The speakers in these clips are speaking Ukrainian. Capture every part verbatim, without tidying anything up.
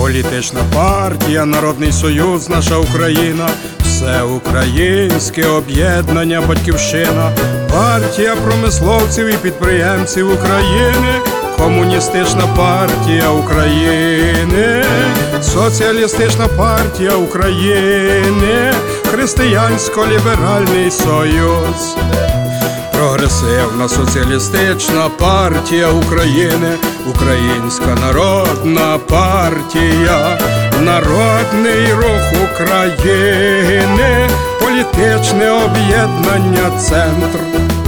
Політична партія, Народний Союз, наша Україна, Всеукраїнське об'єднання Батьківщина, партія промисловців і підприємців України, Комуністична партія України, Соціалістична партія України, Християнсько-ліберальний союз, Прогресивна соціалістична партія України, Українська народна партія, Народний рух України, Політичне об'єднання Центр,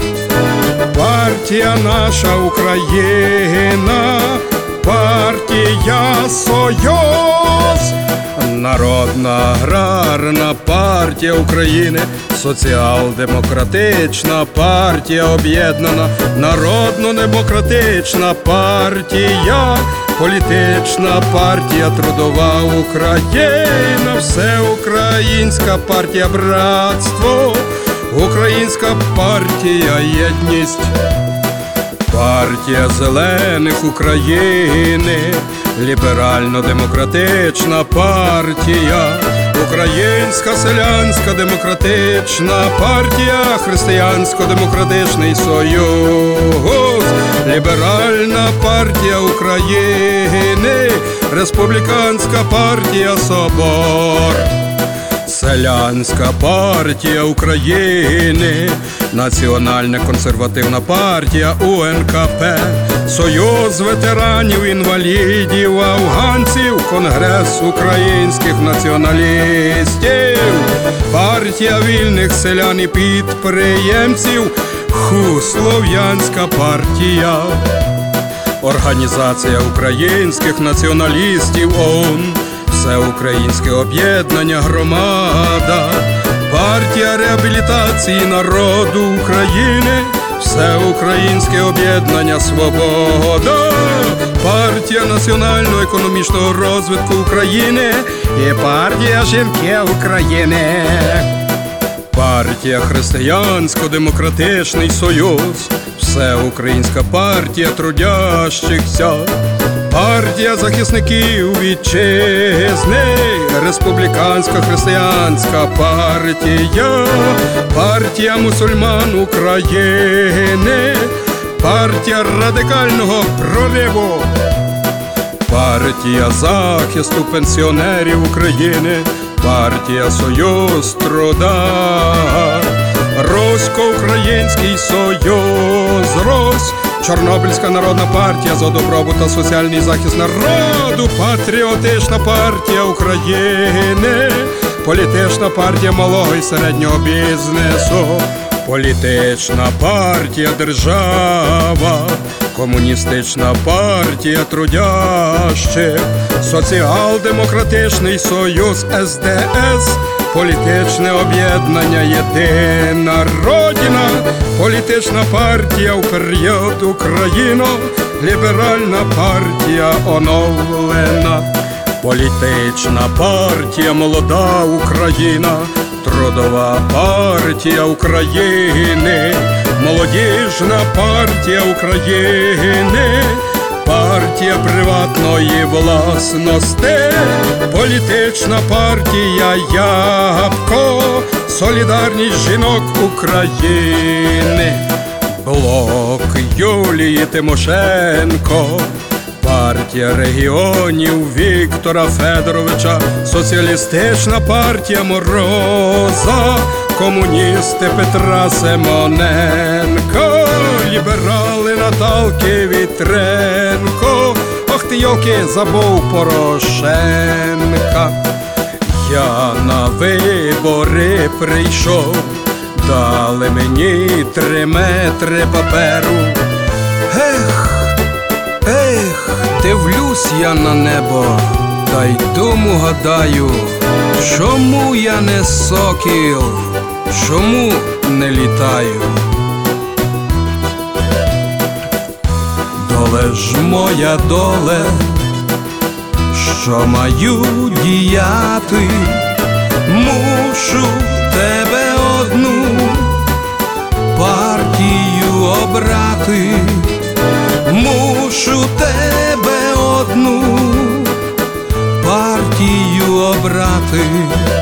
партія наша Україна, партія Союз, Народна аграрна партія України, Соціал-демократична партія об'єднана, Народно-демократична партія, Політична партія Трудова Україна, Всеукраїнська партія Братство, Українська партія Єдність, партія Зелених України, Ліберально-демократична партія, Українська селянська демократична партія, Християнсько-демократичний союз, Ліберальна партія України, Республіканська партія Собор, Селянська партія України, Національна консервативна партія У Ен Ка Пе, Союз ветеранів, інвалідів, афганців, Конгрес українських націоналістів, партія вільних селян і підприємців, Ху Слов'янська партія, Організація українських націоналістів О У Н, Всеукраїнське об'єднання Громада, партія реабілітації народу України, Всеукраїнське об'єднання Свобода, партія національно-економічного розвитку України і партія жінки України, партія Християнсько-демократичний союз, Всеукраїнська партія трудящихся, партія захисників вітчизни, Республіканська християнська партія, партія мусульман України, партія радикального прориву, партія захисту пенсіонерів України, партія Союз труда, Русько-український союз, Русь, Чорнобильська народна партія за добробут та соціальний захист народу, Патріотична партія України, Політична партія малого і середнього бізнесу, Політична партія держава, Комуністична партія трудящих, Соціал-демократичний союз Ес Де Ес, Політичне об'єднання Єдина Родина, Політична партія «Вперед Україно», Ліберальна партія оновлена, Політична партія «Молода Україна», Трудова партія України, Молодіжна партія України, партія приватної власності, Політична партія Ябко, Солідарність жінок України, Блок Юлії Тимошенко, партія регіонів Віктора Федоровича, Соціалістична партія Мороза, комуністи Петра Симоненка, ліберали Наталки Вітренко, ох ти йолки, забув Порошенка. Я на вибори прийшов, дали мені три метри паперу. Ех, ех, дивлюсь я на небо, та й думу гадаю, чому я не сокіл, чому не літаю? Доле ж моя доле, що маю діяти, мушу тебе одну партію обрати, мушу тебе одну хотію обрати